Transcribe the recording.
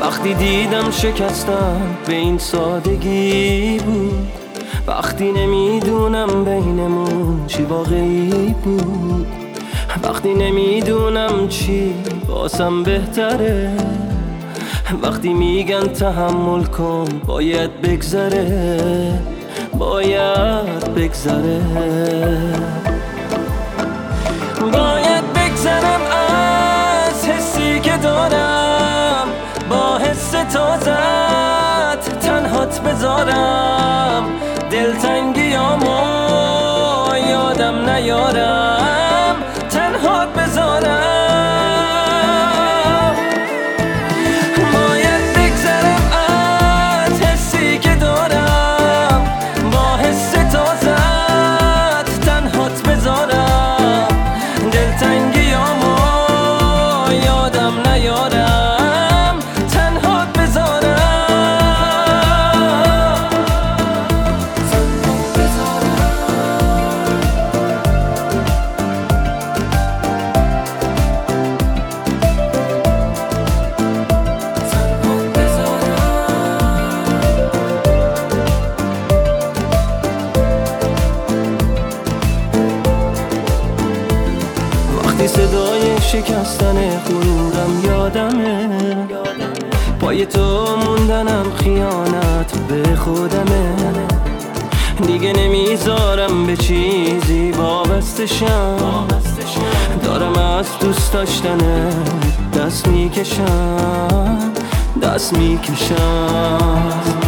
وقتی دیدم شکستم به این سادگی بود، وقتی نمیدونم بینمون چی واقعی بود، وقتی نمیدونم چی واسم بهتره، وقتی میگن تحمل کن باید بگذره، باید بگذره، باید بگذرم از حسی که دارم، با حس تازت تنهات بذارم، دلتنگیامو یادم نیارم، تنهات بذارم، باید بگذرم از حسی که دارم، با حس تازت تنهات بذارم، دلتنگیامو یادم نیارم، تنهات بذارم. وقتی صدای شکستن غرورم یادمه، پای تو موندنم خیانت به خودمه، دیگه نمیذارم به چیزی وابسته شم، دارم از دوست داشتنه دست میکشم، دست میکشم.